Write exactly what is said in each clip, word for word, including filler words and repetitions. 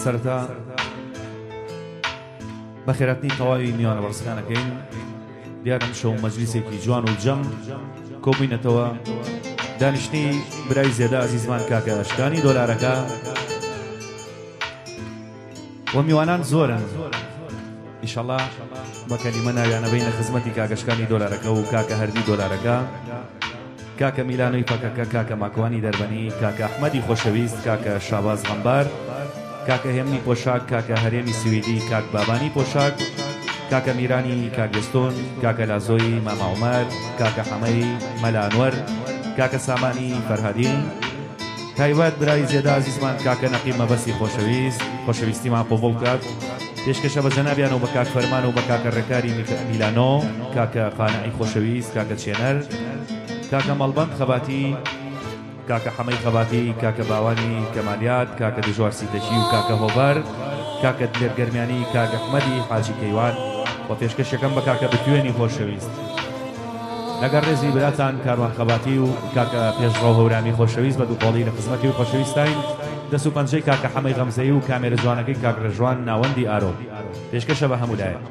بەسەرتا بەخێرەتنی تەواوی میوانە بەڕسەکانەکەین. دیارم شەو مەجلیسێکی جوان و جەم کۆبووینەتەوە. دانیشتنی برای زێدە عەزیزمان کاکە ئەشکانی دۆلارەکە و میوانان زۆرن. ئیشەڵا بە کەلیمە ناویانە بینە خزمەتی کاکەشکانی دۆلارەکە و کاکە هەردی دۆلارەکە، کاکە میلانۆی پەکەکە، کاکە ماکوانی دەربەنی، کاکە ئەحمەدی خۆشەویست، کاکە شاباز غەمبار، کاکە هێمنی پۆشاک، کاکە هەرێمی سویدی، کاک بابانی پۆشاک، کاکە میرانی کاکستۆن، کاکە لازۆی ماما عومەر، کاکە حەمەی مەلانوەر، کاکە سامانی فەرهادی، تایبەت برای زێدە عەزیزمان کاکە نەقیب مەبەستی خۆشەویست، خۆشەویستیمان قوبوڵ بکات. پێشکەشە بە جەنابیان و بە کاک فەرمان و بە کاکە ڕێکاری میلانۆ، کاکە قانعی خۆشەویست، کاکە چێنەر، کاکە مەڵبەند خەباتی، کاکە حەمەی خەباتی، کاکە باوانی کەمالیات، کاکە دژوار سیتەچی و کاکە هۆبەر، کاکە دلێرگەرمیانی، کاکە ئەحمەدی حاجی کەیوان و پێشکەشەکەم بە کاکە بتوێنی خۆشەویست. لەگەڵ ڕێزی براتان کاروان خەباتی و کاکە پێشڕۆ هەورامی خۆشەویست بە دووپۆڵی لە خزمەتی و خۆشەویستین. دەست و پەنجەی کاکە حەمەی غەمزەیی و کامێرە جوانەکەی کاک ڕێژوان ناوەندی ئارۆ. پێشکەشە بە هەموو لایەک.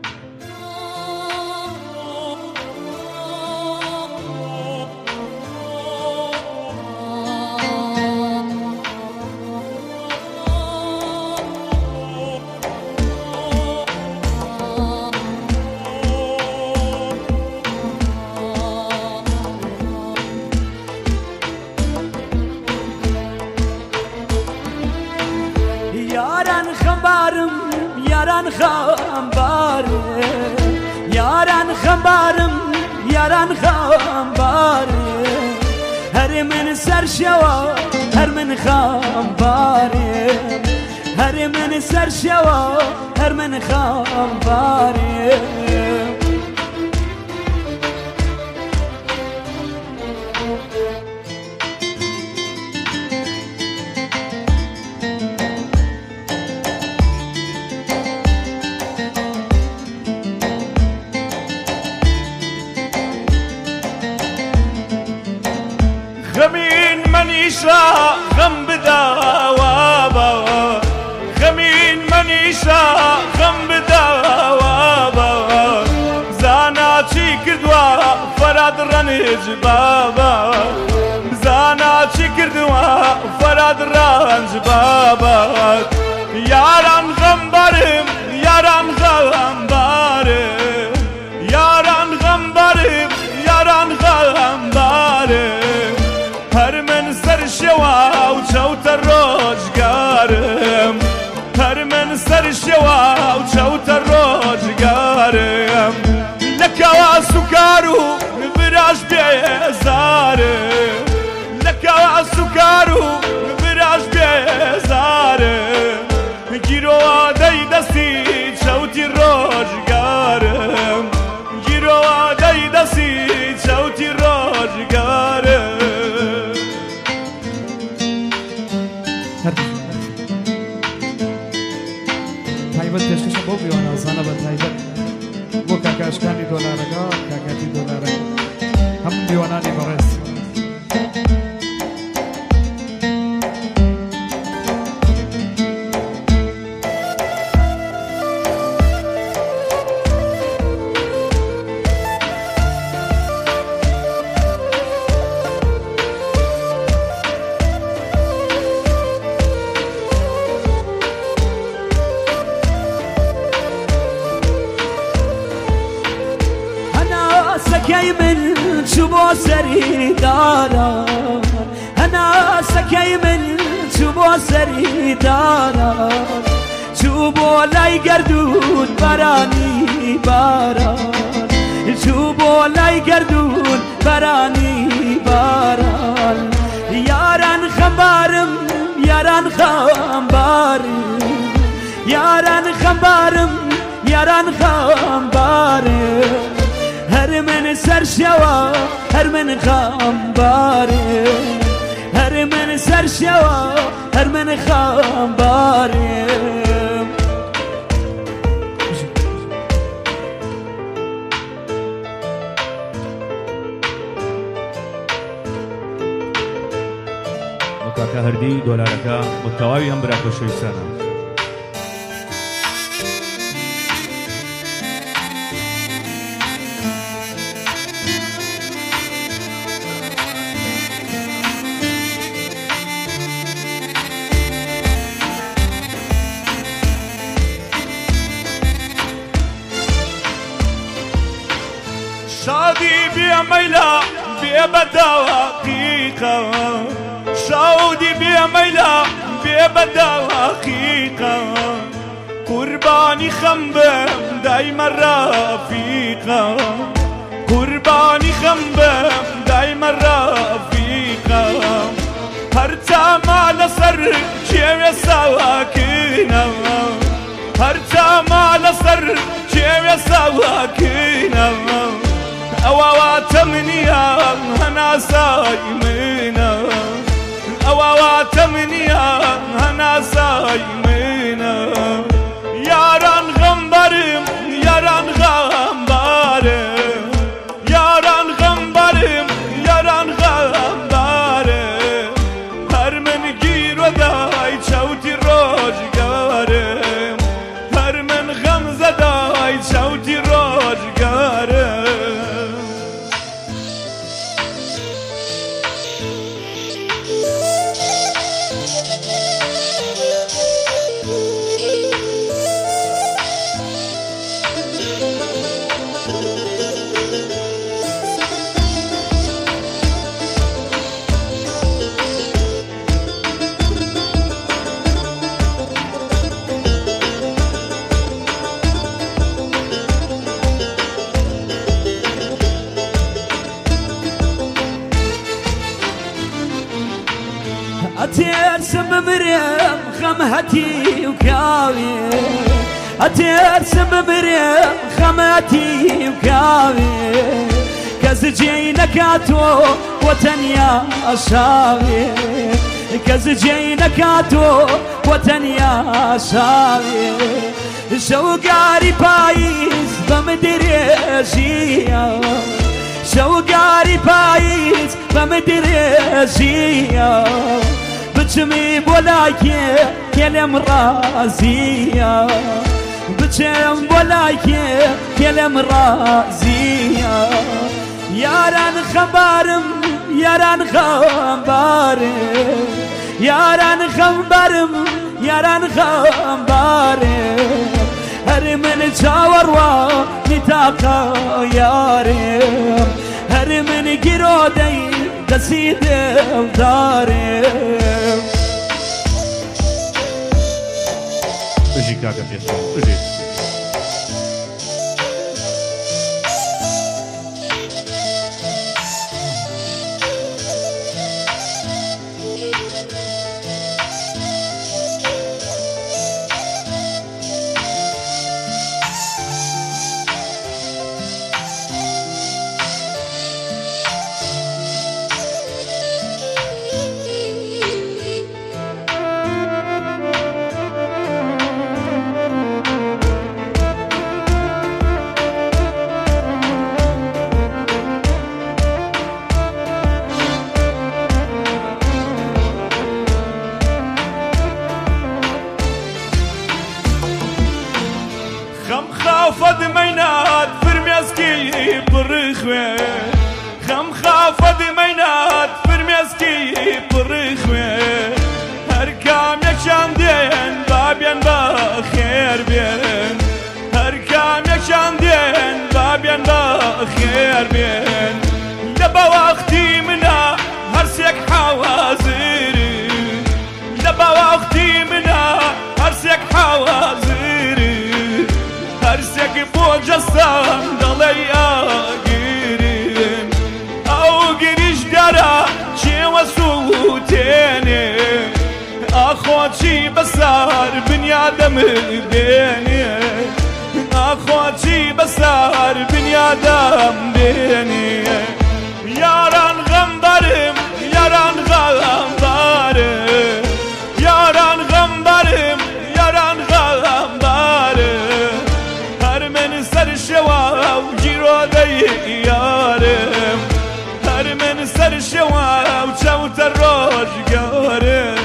yaran xembarım yaran xembare her min serşeva her min xembare her min serşeva her min xembare غم بداوابا خمين منيشا غم بداوابا زانا چی کردوا فراد رنج بابا زانا چی کردوا فراد رنج بابا یاران غمبارم یاران غمبارم یاران غمبارم یاران غمبارم هر من سر شوا و چوت روزگارم هر من سر شوا و چوت روزگارم لکوا سکارو براش بیزارم لکوا سکارو براش بیزارم گیرو آدای دستی چوتی روزگارم گیرو آدای دستی چوتی روزگارم تایبەت پێشکەشە بۆ بیوانە زانە بە تایبەت بۆ کاکە ئەشکانی دۆلارەکە کاکەتی دۆلارەکە هەموو بیوانانی بەڕێز سكي من شبو سري دارا أنا سكي من شبو سري دارا شبو لاي قردون براني باران شبو لاي قردون براني باران ياران خمبارم ياران خمبارم ياران خمبارم ياران خمبارم هر من سر شوا هر من خمباره هر من سر شوا هر من خمباره کاکە هەردی دۆلارەکە متەواوی ئەم برا خۆشەویستانە شادي بيميلا بيبداقيقة شادي بيميلا بيبداقيقة قرباني خنبم دايما رفيقة قرباني خنبم دايما رفيقة هرتا ما لسر كيف سواكينا هرتا ما لسر كيف سواكينا أواوات منيا هنا سايمينا أواوات منيا هنا سايمينا ياران غمبرم ياران غمبرم ياران غمبرم ياران غمبرم هر من گیر و دای چوتی روزگارم هر من غم زدای چوتی روزگارم أترسم بريم خمهتي وكاوي أترسم بريم خمهتي وكاوي كزجينك أتو وتنيا أشاوي كزجينك أتو وتنيا أشاوي شوقاري بايز بمدريجيا شوقاري بايز بمدريجيا بچمی بولای کلم رازیه بچم بولای کلم رازیه یاران خبرم یاران خبرم یاران خبرم یاران خبرم هر من جاور و نتاقا یارم هر من گرودی قصيدة وداري اجي كاكا فيصل اجي خم خافد مينات فرميسكي برخوة خم خافد مينات فرميسكي برخوة هركام يكشان دين بابين بخير بين هركام يكشان دين بابين بخير بين لبا وقتي منا هرسيك حوازيري لبا وقتي منا هرسيك حوازيري هرسك بوجسام دليا جيرين أو جريش درا شي وسوتيني أخواتي بسار بنيادم بيني أخواتي بسار بنيادم بيني ياران غمبرم ياران غمبرم ياران غمبرم ياران غمبرم من سر شوا و جيرو دي يارم هر من سر شوا و چوت روزگارم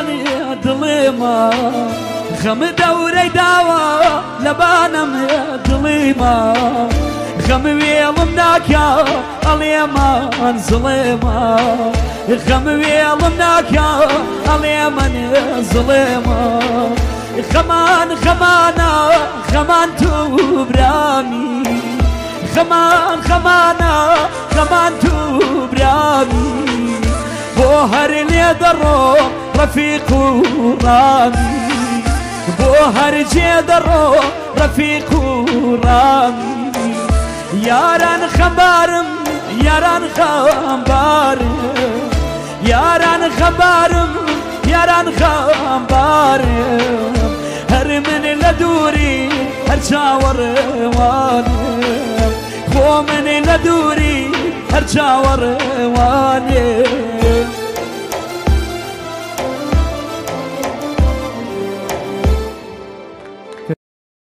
مني دڵێمە خەم دەورەی داوە لەبانم دڵێمە خەم وێڵم ناکە ئەڵێمان زڵێمە خەم وێڵم ناکە ئەڵێمەن زڵێمە خەمان خەمانە خەمان تو برامی خەمان خەمانە خەمان تو برامی بۆ هەر لێ دەڕۆ ڕەفیق و ڕامی بۆ هەر جێ دەڕۆ ڕەفیق و ڕامی یاران خەمبارم یاران خەمبارم یاران خەمبارم یاران خەمبارم هەر من لە دووری هەر چاوەڕێوانم خۆ من لە دووری هەر چاوەڕێوانێ